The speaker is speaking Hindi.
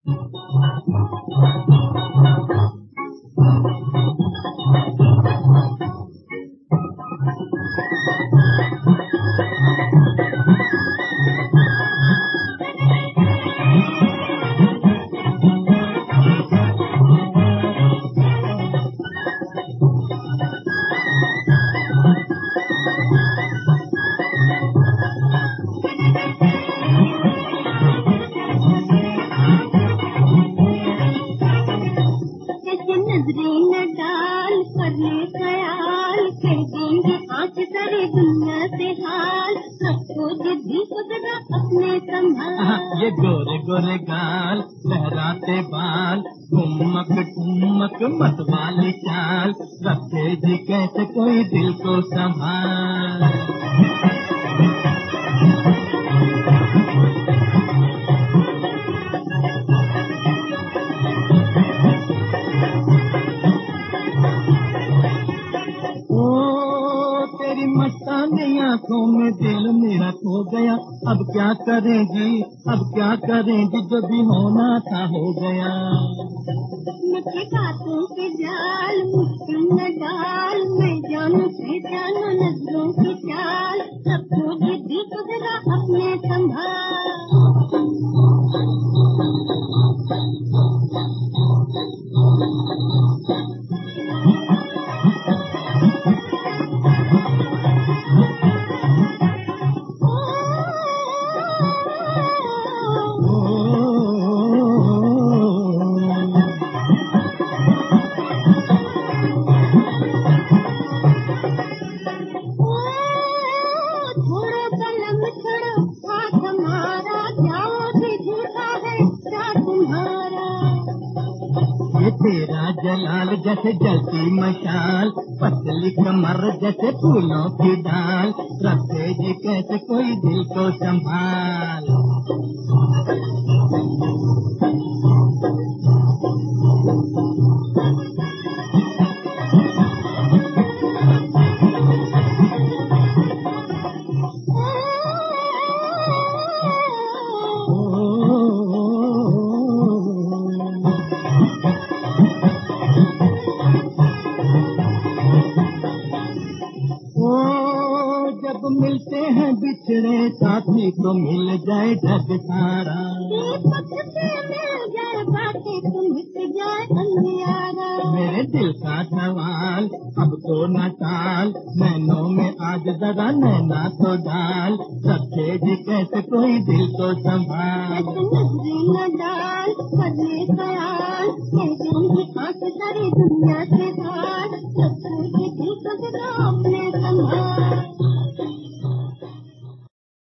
ये गोरे गोरे गाल, लहराते बाल, ठुमक ठुमक मतवाली चाल, रखे जी कैसे कोई दिल को संभाल। तेरी मस्तानी आंखों में दिल मेरा खो गया, अब क्या करेंगी, अब क्या करेंगी, जो भी होना था हो गया। मुझे बातों के जाल मुश्किल न डाल, मैं जानू से जानो नजरों की चाल, सबको जिद्दी को जरा अपने संभाल। तेरा जलाल जैसे जलती मशाल, पतली कमर जैसे फूलों की डाल, रखे जी कैसे कोई दिल को संभाल। जब मिलते हैं बिछड़े साथी तो मिल जाए जग सारा, मिल जाए बातें तो मिट जाए अंधियारा। मेरे दिल का सवाल अब तो न टाल, नैनों में आज जरा नैना तो डाल, रखे जी कैसे कोई दिल को संभाल। नजरें न डाल करने ख्याल, कह दूंगी आंख सारी दुनिया से